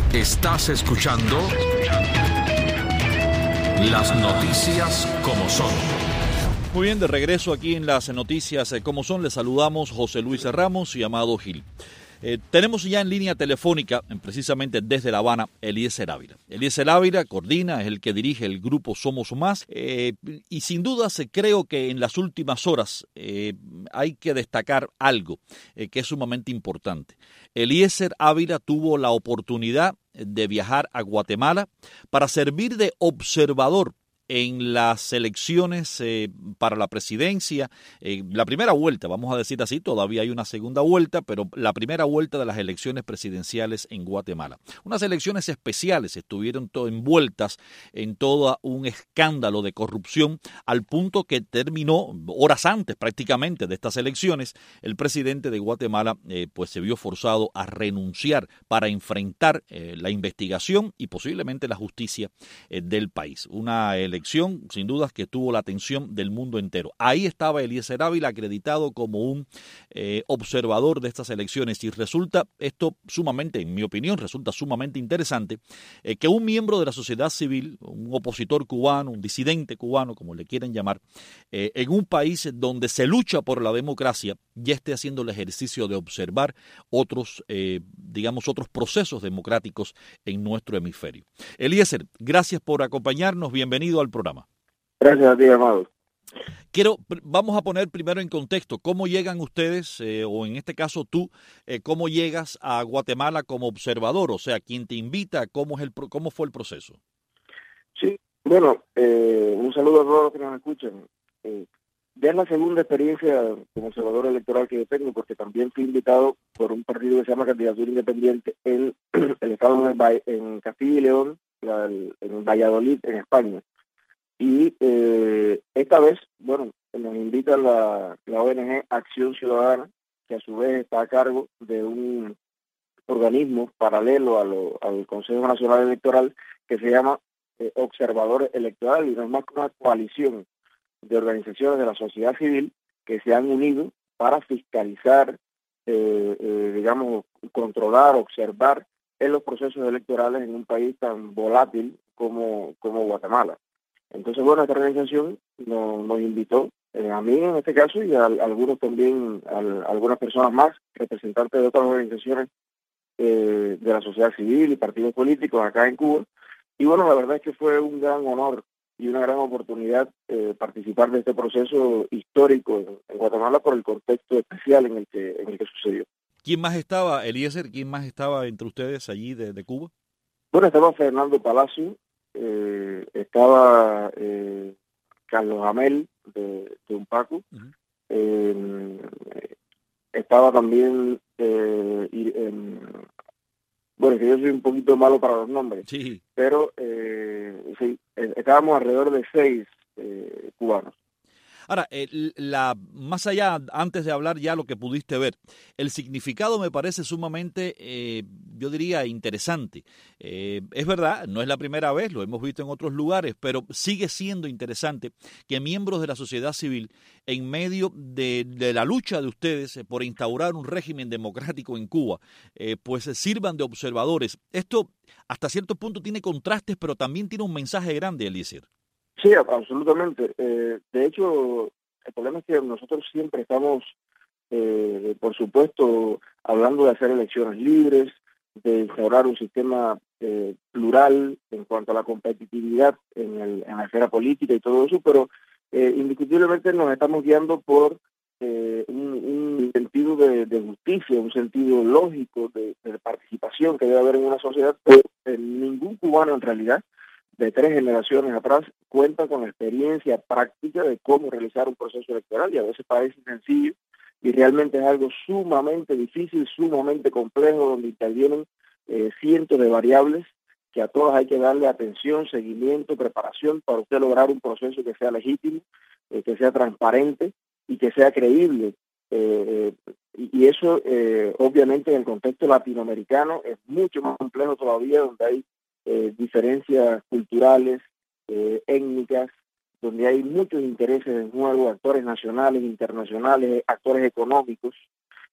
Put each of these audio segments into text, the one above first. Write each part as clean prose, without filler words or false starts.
Estás escuchando Las Noticias como son. Muy bien, de regreso aquí en Las Noticias como son, les saludamos José Luis Ramos y Amado Gil. Tenemos ya en línea telefónica, precisamente desde La Habana, Eliezer Ávila. Eliezer Ávila coordina, es el que dirige el grupo Somos Más, y sin duda creo que en las últimas horas hay que destacar algo que es sumamente importante. Eliezer Ávila tuvo la oportunidad de viajar a Guatemala para servir de observador en las elecciones para la presidencia, la primera vuelta, vamos a decir así, todavía hay una segunda vuelta, pero la primera vuelta de las elecciones presidenciales en Guatemala. Unas elecciones especiales, estuvieron envueltas en todo un escándalo de corrupción, al punto que terminó, horas antes prácticamente de estas elecciones, el presidente de Guatemala pues se vio forzado a renunciar para enfrentar la investigación y posiblemente la justicia del país. Una elección sin dudas que tuvo la atención del mundo entero. Ahí estaba Eliezer Ávila acreditado como un observador de estas elecciones, y resulta esto sumamente, en mi opinión, resulta sumamente interesante que un miembro de la sociedad civil, un opositor cubano, un disidente cubano, como le quieren llamar, en un país donde se lucha por la democracia, ya esté haciendo el ejercicio de observar otros, otros procesos democráticos en nuestro hemisferio. Eliezer, gracias por acompañarnos, bienvenido al programa. Gracias a ti, Amado. Vamos a poner primero en contexto cómo llegan ustedes, o en este caso tú, cómo llegas a Guatemala como observador, o sea, quién te invita, cómo fue el proceso. Sí, bueno, un saludo a todos los que nos escuchan. Ya es la segunda experiencia como observador electoral que yo tengo, porque también fui invitado por un partido que se llama Candidatura Independiente en el estado en Castilla y León, en Valladolid, en España. Y esta vez, bueno, nos invita la ONG Acción Ciudadana, que a su vez está a cargo de un organismo paralelo al Consejo Nacional Electoral, que se llama Observador Electoral, y no es más que una coalición de organizaciones de la sociedad civil que se han unido para fiscalizar, controlar, observar en los procesos electorales en un país tan volátil como Guatemala. Entonces, bueno, esta organización nos invitó, a mí en este caso, y a algunos también, algunas personas más, representantes de otras organizaciones de la sociedad civil y partidos políticos acá en Cuba. Y bueno, la verdad es que fue un gran honor y una gran oportunidad participar de este proceso histórico en Guatemala por el contexto especial en el que sucedió. ¿Quién más estaba, Eliezer? ¿Quién más estaba entre ustedes allí de Cuba? Bueno, estaba Fernando Palacio, estaba Carlos Amel de Unpacu, estaba también, bueno, que yo soy un poquito malo para los nombres, sí, pero sí, estábamos alrededor de 6 cubanos. Ahora, más allá, antes de hablar ya lo que pudiste ver, el significado me parece sumamente, yo diría, interesante. Es verdad, no es la primera vez, lo hemos visto en otros lugares, pero sigue siendo interesante que miembros de la sociedad civil, en medio de la lucha de ustedes por instaurar un régimen democrático en Cuba, pues sirvan de observadores. Esto, hasta cierto punto, tiene contrastes, pero también tiene un mensaje grande, Eliezer. Sí, absolutamente. De hecho, el problema es que nosotros siempre estamos, por supuesto, hablando de hacer elecciones libres, de instaurar un sistema plural en cuanto a la competitividad en la esfera política y todo eso, pero indiscutiblemente nos estamos guiando por un sentido de justicia, un sentido lógico de participación que debe haber en una sociedad, pero ningún cubano en realidad de 3 generaciones atrás cuenta con la experiencia práctica de cómo realizar un proceso electoral, y a veces parece sencillo y realmente es algo sumamente difícil, sumamente complejo, donde intervienen cientos de variables que a todas hay que darle atención, seguimiento, preparación para usted lograr un proceso que sea legítimo, que sea transparente y que sea creíble. Y eso, obviamente, en el contexto latinoamericano es mucho más complejo todavía, donde hay diferencias culturales, étnicas, donde hay muchos intereses en juego, actores nacionales, internacionales, actores económicos,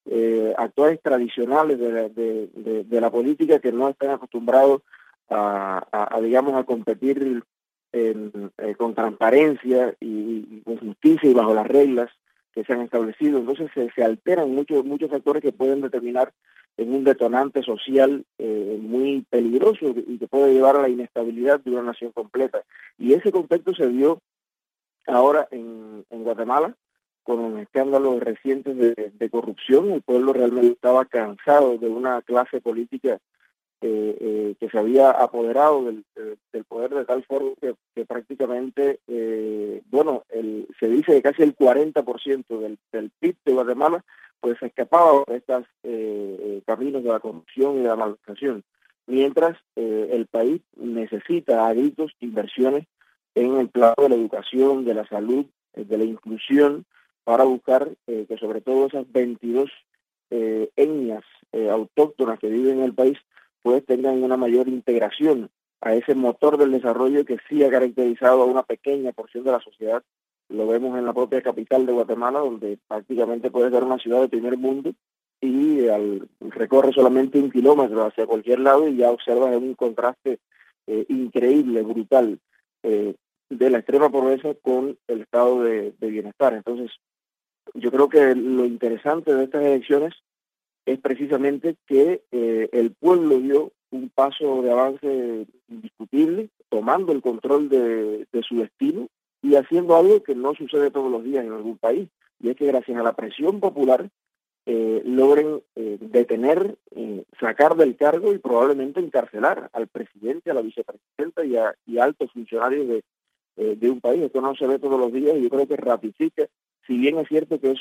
actores tradicionales de la política que no están acostumbrados digamos, a competir con transparencia y con justicia y bajo las reglas que se han establecido. Entonces se alteran muchos factores que pueden determinar en un detonante social muy peligroso y que puede llevar a la inestabilidad de una nación completa. Y ese contexto se dio ahora en Guatemala, con los escándalos recientes de corrupción. El pueblo realmente estaba cansado de una clase política que se había apoderado del poder de tal forma que prácticamente, se dice que casi el 40% del PIB de Guatemala pues se escapaba de estos caminos de la corrupción y de la malversación, mientras el país necesita a gritos inversiones en el plano de la educación, de la salud, de la inclusión, para buscar que sobre todo esas 22 etnias autóctonas que viven en el país pues tengan una mayor integración a ese motor del desarrollo que sí ha caracterizado a una pequeña porción de la sociedad. Lo vemos en la propia capital de Guatemala, donde prácticamente puede ser una ciudad de primer mundo y recorre solamente 1 kilómetro hacia cualquier lado y ya observas un contraste increíble, brutal, de la extrema pobreza con el estado de bienestar. Entonces, yo creo que lo interesante de estas elecciones es precisamente que el pueblo dio un paso de avance indiscutible, tomando el control de su destino y haciendo algo que no sucede todos los días en algún país, y es que gracias a la presión popular logren detener, sacar del cargo y probablemente encarcelar al presidente, a la vicepresidenta y a altos funcionarios de un país. Esto no se ve todos los días y yo creo que ratifica, si bien es cierto que es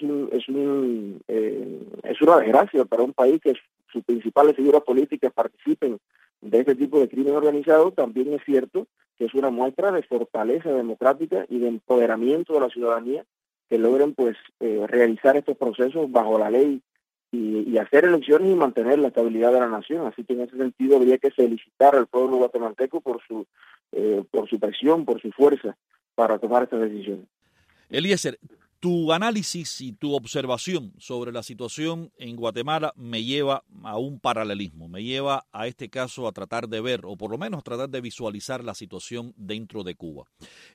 una desgracia para un país que sus principales figuras políticas participen de este tipo de crimen organizado, también es cierto que es una muestra de fortaleza democrática y de empoderamiento de la ciudadanía que logren pues realizar estos procesos bajo la ley y hacer elecciones y mantener la estabilidad de la nación. Así que en ese sentido habría que felicitar al pueblo guatemalteco por su presión, por su fuerza para tomar estas decisiones. Eliezer, tu análisis y tu observación sobre la situación en Guatemala me lleva a un paralelismo, me lleva a este caso a tratar de ver, o por lo menos a tratar de visualizar la situación dentro de Cuba.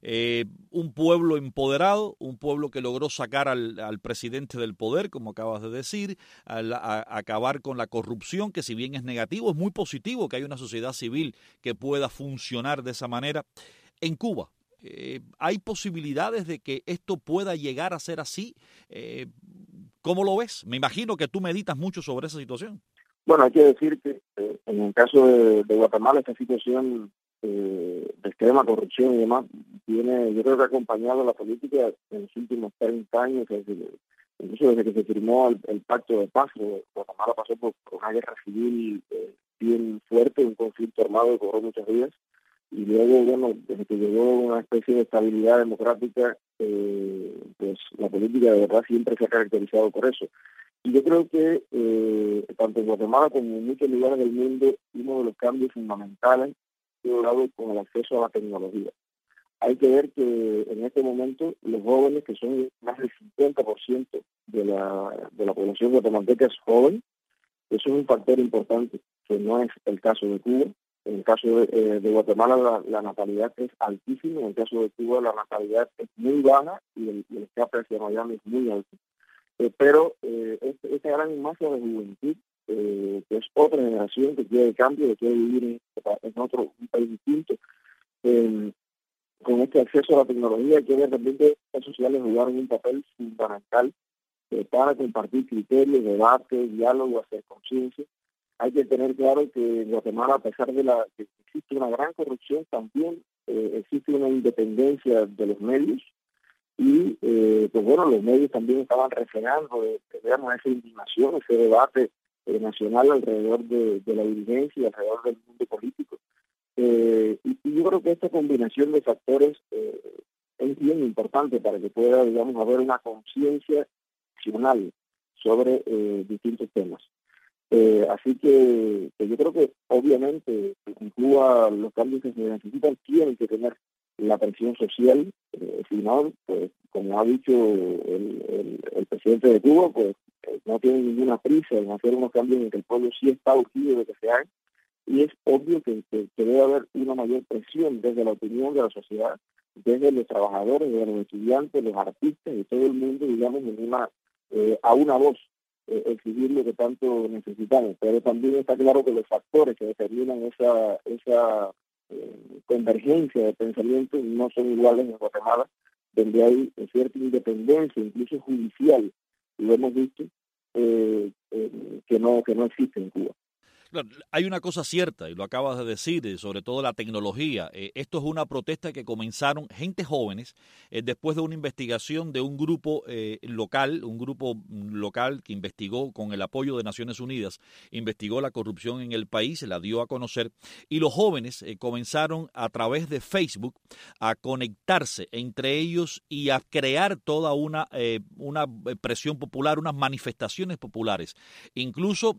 Un pueblo empoderado, un pueblo que logró sacar al presidente del poder, como acabas de decir, a acabar con la corrupción, que si bien es negativo, es muy positivo que haya una sociedad civil que pueda funcionar de esa manera. En Cuba, ¿hay posibilidades de que esto pueda llegar a ser así? ¿Cómo lo ves? Me imagino que tú meditas mucho sobre esa situación. Bueno, hay que decir que en el caso de Guatemala, esta situación de extrema corrupción y demás viene, yo creo que ha acompañado la política en los últimos 30 años, incluso desde que se firmó el Pacto de Paz. Guatemala pasó por una guerra civil bien fuerte, un conflicto armado que duró muchos días. Y luego, bueno, desde que llegó una especie de estabilidad democrática, pues la política de verdad siempre se ha caracterizado por eso. Y yo creo que tanto en Guatemala como en muchos lugares del mundo, uno de los cambios fundamentales ha logrado con el acceso a la tecnología. Hay que ver que en este momento los jóvenes, que son más del 50% de la población guatemalteca, es joven. Eso es un factor importante, que no es el caso de Cuba. En el caso de Guatemala la natalidad es altísima, en el caso de Cuba la natalidad es muy baja y el escape hacia Miami es muy alto. Pero esta gran masa de juventud, que es otra generación que quiere cambio, que quiere vivir en un país distinto, con este acceso a la tecnología, quiere también que las sociales jugaron un papel fundamental para compartir criterios, debate, diálogo, hacer conciencia. Hay que tener claro que en Guatemala, a pesar de que existe una gran corrupción, también existe una independencia de los medios y, pues bueno, los medios también estaban refrenando, digamos, esa indignación, ese debate nacional alrededor de la dirigencia y alrededor del mundo político. Y yo creo que esta combinación de factores es bien importante para que pueda, digamos, haber una conciencia nacional sobre distintos temas. Así que yo creo que obviamente en Cuba los cambios que se necesitan tienen que tener la presión social, si no, pues como ha dicho el presidente de Cuba, pues no tienen ninguna prisa en hacer unos cambios en que el pueblo sí está urgido de que se hagan, y es obvio que debe haber una mayor presión desde la opinión de la sociedad, desde los trabajadores, desde los estudiantes, los artistas y todo el mundo, digamos, a una voz, exigir lo que tanto necesitamos. Pero también está claro que los factores que determinan esa convergencia de pensamiento no son iguales en Guatemala, donde hay cierta independencia, incluso judicial, y lo hemos visto, que no existe en Cuba. Claro, hay una cosa cierta, y lo acabas de decir, sobre todo la tecnología. Esto es una protesta que comenzaron gente jóvenes después de una investigación de un grupo local que investigó con el apoyo de Naciones Unidas, investigó la corrupción en el país, la dio a conocer, y los jóvenes comenzaron a través de Facebook a conectarse entre ellos y a crear toda una presión popular, unas manifestaciones populares. Incluso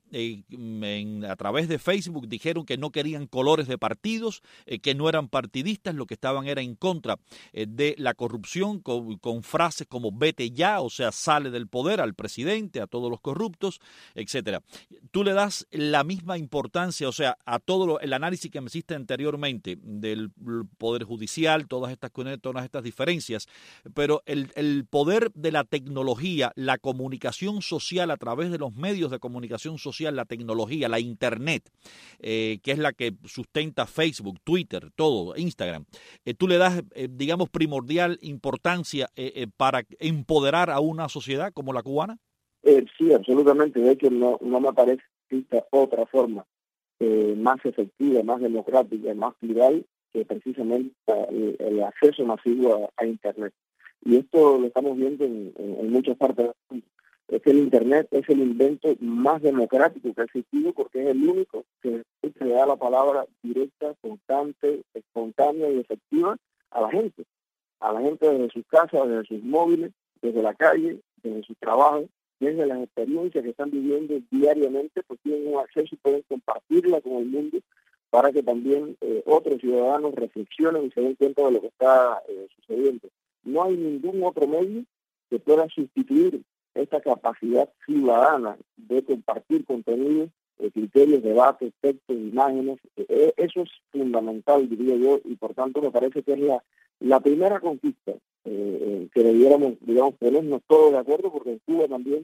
a través de Facebook dijeron que no querían colores de partidos, que no eran partidistas, lo que estaban era en contra de la corrupción, con frases como vete ya, o sea, sale del poder al presidente, a todos los corruptos, etcétera. Tú le das la misma importancia, o sea, a todo el análisis que me hiciste anteriormente del poder judicial, todas estas diferencias, pero el poder de la tecnología, la comunicación social a través de los medios de comunicación social, la tecnología, la internet, que es la que sustenta Facebook, Twitter, todo, Instagram, tú le das, digamos, primordial importancia para empoderar a una sociedad como la cubana? Sí, absolutamente. De hecho, no me parece que exista otra forma más efectiva, más democrática, más plural que precisamente el acceso masivo a Internet. Y esto lo estamos viendo en muchas partes del mundo. Es que el Internet es el invento más democrático que ha existido porque es el único que le da la palabra directa, constante, espontánea y efectiva a la gente desde sus casas, desde sus móviles, desde la calle, desde sus trabajos, desde las experiencias que están viviendo diariamente, pues tienen un acceso y pueden compartirla con el mundo para que también otros ciudadanos reflexionen y se den cuenta de lo que está sucediendo. No hay ningún otro medio que pueda sustituir esta capacidad ciudadana de compartir contenidos, criterios, debates, textos, imágenes. Eso es fundamental, diría yo, y por tanto me parece que es la primera conquista que debiéramos, digamos, ponernos todos de acuerdo, porque en Cuba también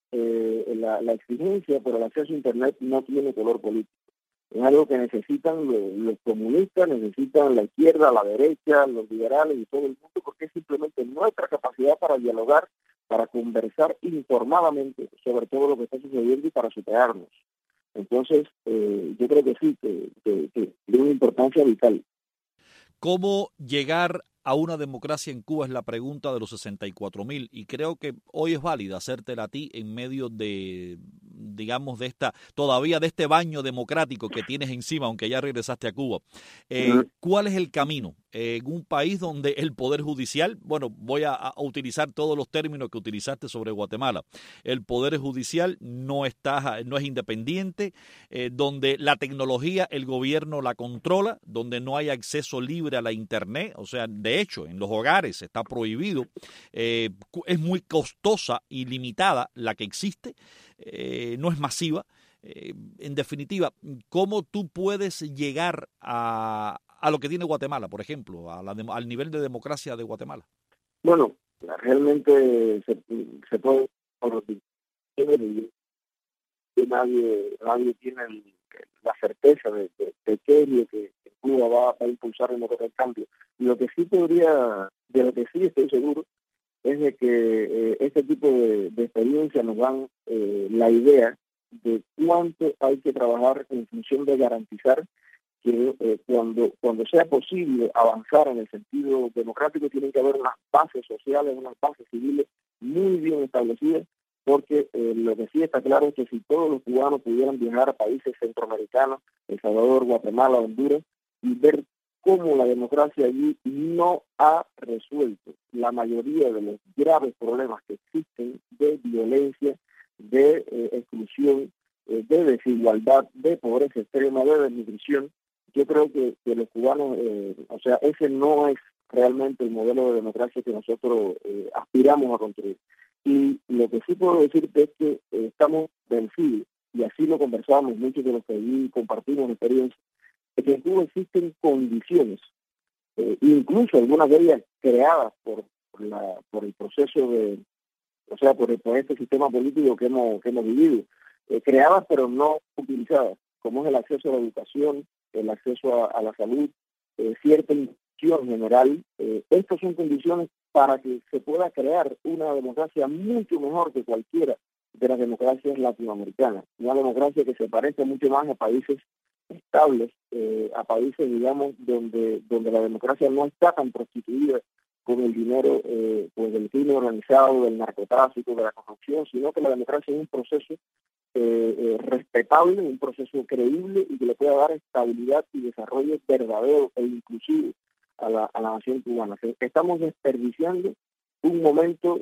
la exigencia por el acceso a Internet no tiene color político. Es algo que necesitan los comunistas, necesitan la izquierda, la derecha, los liberales y todo el mundo, porque es simplemente nuestra capacidad para dialogar, para conversar informadamente sobre todo lo que está sucediendo y para superarnos. Entonces, yo creo que sí, que tiene una importancia vital. ¿Cómo llegar a una democracia en Cuba? Es la pregunta de los 64.000, y creo que hoy es válida hacértela a ti en medio de, digamos, de este baño democrático que tienes encima, aunque ya regresaste a Cuba. ¿Cuál es el camino en un país donde el Poder Judicial, bueno, voy a utilizar todos los términos que utilizaste sobre Guatemala, el Poder Judicial no es independiente, donde la tecnología el gobierno la controla, donde no hay acceso libre a la Internet, o sea, de hecho, en los hogares está prohibido, es muy costosa y limitada la que existe, no es masiva. En definitiva, ¿cómo tú puedes llegar a lo que tiene Guatemala, por ejemplo, al nivel de democracia de Guatemala? Bueno, realmente se puede, nadie tiene la certeza de qué es lo que Cuba va a impulsar en el cambio. Y lo que sí estoy seguro, es de que este tipo de experiencias nos dan la idea de cuánto hay que trabajar en función de garantizar que cuando sea posible avanzar en el sentido democrático, tienen que haber unas bases sociales, unas bases civiles muy bien establecidas, porque lo que sí está claro es que si todos los cubanos pudieran viajar a países centroamericanos, El Salvador, Guatemala, Honduras, y ver cómo la democracia allí no ha resuelto la mayoría de los graves problemas que existen de violencia, de exclusión, de desigualdad, de pobreza extrema, de desnutrición. Yo creo que los cubanos, ese no es realmente el modelo de democracia que nosotros aspiramos a construir. Y lo que sí puedo decirte es que estamos vencidos, y así lo conversamos muchos de los que allí compartimos experiencia, de que en Cuba existen condiciones, incluso algunas de ellas creadas por el proceso de, o sea, por este sistema político que hemos vivido, creadas pero no utilizadas, como es el acceso a la educación, el acceso a la salud, cierta inclusión general. Estas son condiciones para que se pueda crear una democracia mucho mejor que cualquiera de las democracias latinoamericanas, una democracia que se parece mucho más a países estables, a países, digamos, donde la democracia no está tan prostituida con el dinero pues del crimen organizado, del narcotráfico, de la corrupción, sino que la democracia es un proceso respetable, un proceso creíble y que le pueda dar estabilidad y desarrollo verdadero e inclusivo a la nación cubana. Estamos desperdiciando un momento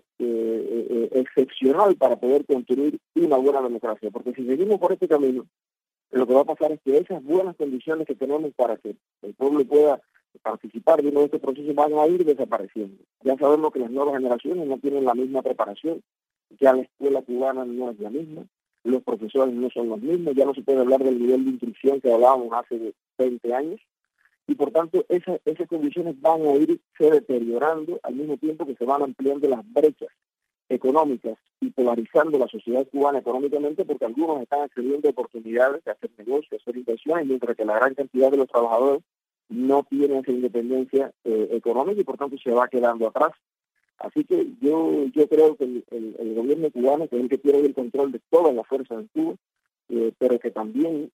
excepcional para poder construir una buena democracia, porque si seguimos por este camino, lo que va a pasar es que esas buenas condiciones que tenemos para que el pueblo pueda participar de uno de estos procesos van a ir desapareciendo. Ya sabemos que las nuevas generaciones no tienen la misma preparación, ya la escuela cubana no es la misma, los profesores no son los mismos, ya no se puede hablar del nivel de instrucción que hablábamos hace 20 años, y por tanto esas condiciones van a irse deteriorando al mismo tiempo que se van ampliando las brechas económicas y polarizando la sociedad cubana económicamente, porque algunos están accediendo a oportunidades de hacer negocios, de hacer inversiones, mientras que la gran cantidad de los trabajadores no tienen esa independencia económica y por tanto se va quedando atrás. Así que yo creo que el gobierno cubano, que es el que tiene el control de todas las fuerzas en Cuba, pero que también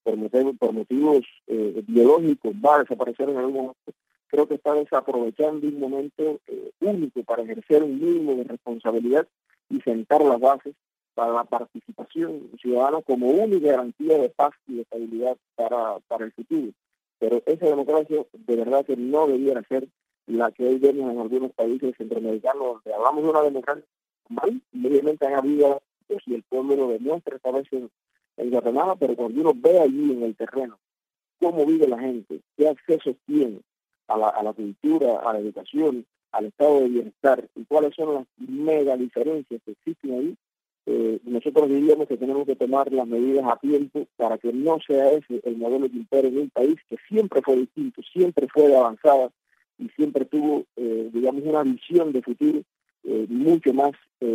por motivos biológicos va a desaparecer en algún momento, creo que está desaprovechando un momento único para ejercer un mínimo de responsabilidad y sentar las bases para la participación ciudadana como única garantía de paz y de estabilidad para el futuro. Pero esa democracia de verdad que no debiera ser la que hoy vemos en algunos países centroamericanos, donde hablamos de una democracia normal, y obviamente han habido, y el pueblo lo demuestra esta vez en Guatemala, pero cuando uno ve allí en el terreno cómo vive la gente, qué accesos tiene a la cultura, a la educación, al estado de bienestar, y cuáles son las mega diferencias que existen ahí, nosotros diríamos que tenemos que tomar las medidas a tiempo para que no sea ese el modelo que impere en un país que siempre fue distinto, siempre fue de avanzada y siempre tuvo, digamos, una visión de futuro mucho más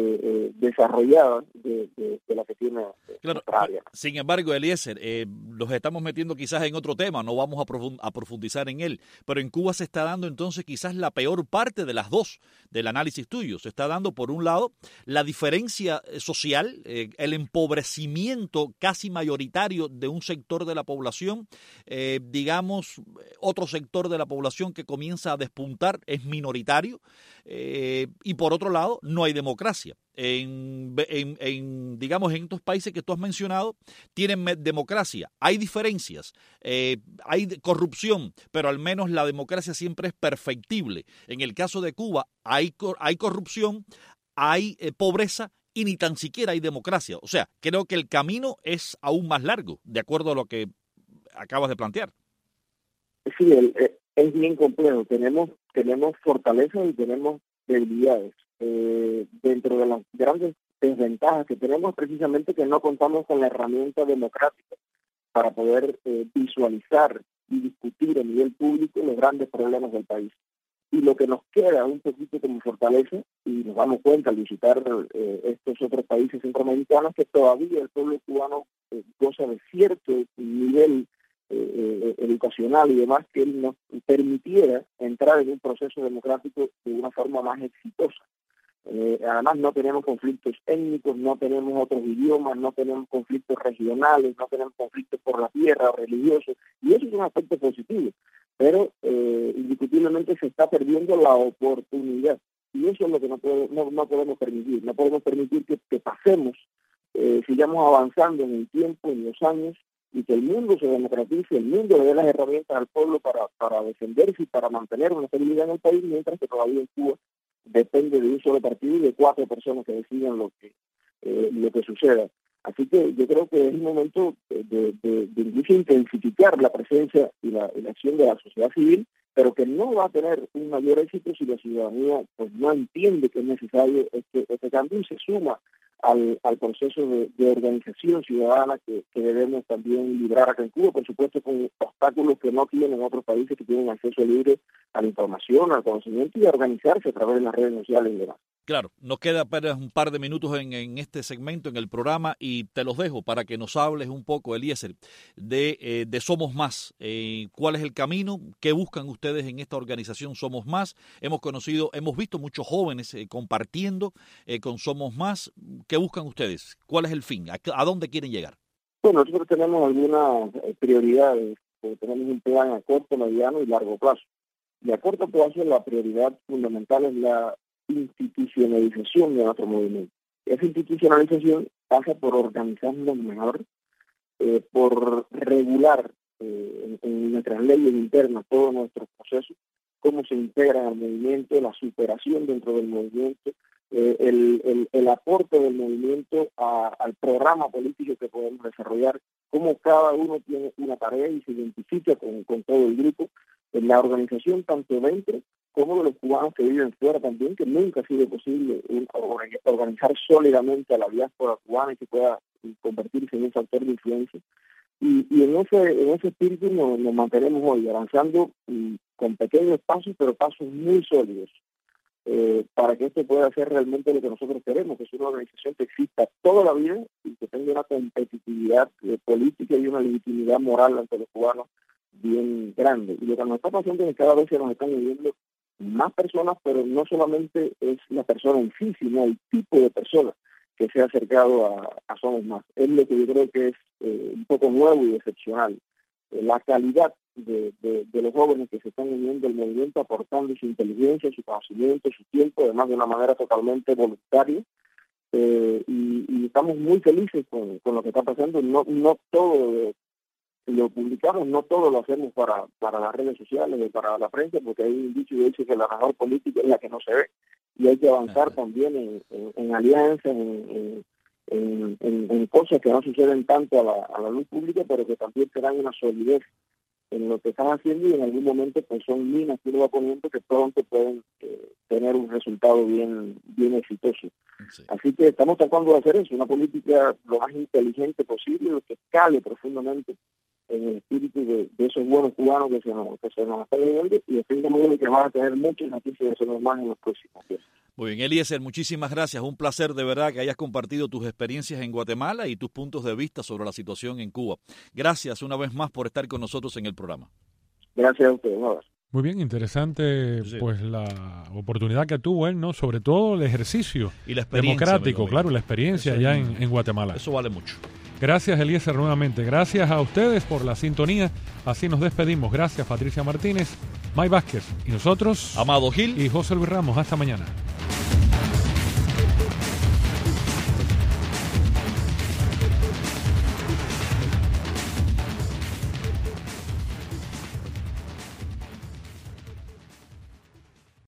desarrollada de la que tiene nuestra área. Sin embargo, Eliezer, nos estamos metiendo quizás en otro tema, no vamos a profundizar en él, pero en Cuba se está dando entonces quizás la peor parte de las dos del análisis tuyo. Se está dando, por un lado, la diferencia social, el empobrecimiento casi mayoritario de un sector de la población, digamos, otro sector de la población que comienza a despuntar es minoritario, y por otro lado, no hay democracia. Digamos, en estos países que tú has mencionado, tienen democracia, hay diferencias, hay corrupción, pero al menos la democracia siempre es perfectible. En el caso de Cuba, hay corrupción, hay pobreza y ni tan siquiera hay democracia. O sea, creo que el camino es aún más largo, de acuerdo a lo que acabas de plantear. Sí, es bien complejo. Tenemos fortalezas y tenemos debilidades. Dentro de las grandes desventajas que tenemos, precisamente que no contamos con la herramienta democrática para poder visualizar y discutir a nivel público los grandes problemas del país. Y lo que nos queda un poquito como fortaleza, y nos damos cuenta al visitar estos otros países centroamericanos, que todavía el pueblo cubano goza de cierto nivel educacional y demás que nos permitiera entrar en un proceso democrático de una forma más exitosa. Además no tenemos conflictos étnicos, no tenemos otros idiomas, no tenemos conflictos regionales, no tenemos conflictos por la tierra o religiosos, y eso es un aspecto positivo, pero indiscutiblemente se está perdiendo la oportunidad, y eso es lo que no podemos permitir. No podemos permitir que pasemos, sigamos avanzando en el tiempo, en los años, y que el mundo se democratice, el mundo le dé las herramientas al pueblo para defenderse y para mantener una estabilidad en el país, mientras que todavía en Cuba depende de un solo partido y de 4 personas que decidan lo que suceda. Así que yo creo que es un momento de incluso intensificar la presencia y la acción de la sociedad civil pero que no va a tener un mayor éxito si la ciudadanía pues no entiende que es necesario este cambio y se suma al proceso de organización ciudadana que debemos también librar acá en Cuba, por supuesto con obstáculos que no tienen otros países que tienen acceso libre a la información, al conocimiento y a organizarse a través de las redes sociales y demás. Claro, nos queda apenas un par de minutos en este segmento, en el programa, y te los dejo para que nos hables un poco, Eliezer, de Somos Más. ¿Cuál es el camino? ¿Qué buscan ustedes en esta organización Somos Más? Hemos visto muchos jóvenes compartiendo con Somos Más. ¿Qué buscan ustedes? ¿Cuál es el fin? ¿A dónde quieren llegar? Bueno, nosotros tenemos algunas prioridades. Tenemos un plan a corto, mediano y largo plazo. Y a corto plazo la prioridad fundamental es la institucionalización de nuestro movimiento. Esa institucionalización pasa por organizarnos mejor, por regular en nuestras leyes internas todos nuestros procesos, cómo se integra al movimiento, la superación dentro del movimiento, el aporte del movimiento al programa político que podemos desarrollar, cómo cada uno tiene una tarea y se identifica con todo el grupo, en la organización tanto dentro como de los cubanos que viven fuera también, que nunca ha sido posible organizar sólidamente a la diáspora cubana y que pueda convertirse en un factor de influencia. Y en ese espíritu nos mantenemos hoy, avanzando con pequeños pasos, pero pasos muy sólidos, para que esto pueda ser realmente lo que nosotros queremos, que es una organización que exista toda la vida y que tenga una competitividad política y una legitimidad moral ante los cubanos bien grande. Y lo que nos está pasando es que cada vez se nos están uniendo más personas, pero no solamente es la persona en sí, sino el tipo de persona que se ha acercado a Somos Más. Es lo que yo creo que es un poco nuevo y excepcional. La calidad de los jóvenes que se están uniendo al movimiento, aportando su inteligencia, su conocimiento, su tiempo, además de una manera totalmente voluntaria. Y estamos muy felices con lo que está pasando. No todo lo publicamos, no todo lo hacemos para las redes sociales o para la prensa, porque hay un dicho que dice que la mejor política es la que no se ve, y hay que avanzar también en alianzas, en cosas que no suceden tanto a la luz pública, pero que también te dan una solidez en lo que están haciendo, y en algún momento pues son minas que uno va poniendo que pronto pueden tener un resultado bien exitoso. Sí. Así que estamos tratando de hacer eso, una política lo más inteligente posible, lo que cale profundamente en el espíritu de esos buenos cubanos que se nos están viviendo, y definitivamente que van a tener muchas noticias de Somos Más en los próximos días. Muy bien, Eliezer, muchísimas gracias. Un placer de verdad que hayas compartido tus experiencias en Guatemala y tus puntos de vista sobre la situación en Cuba. Gracias una vez más por estar con nosotros en el programa. Gracias a ustedes. Un abrazo. Muy bien, interesante pues la oportunidad que tuvo él, ¿no? Sobre todo el ejercicio y la experiencia democrático, claro, la experiencia allá en Guatemala. Eso vale mucho. Gracias, Eliezer, nuevamente. Gracias a ustedes por la sintonía. Así nos despedimos. Gracias, Patricia Martínez, May Vázquez y nosotros, Amado Gil y José Luis Ramos. Hasta mañana.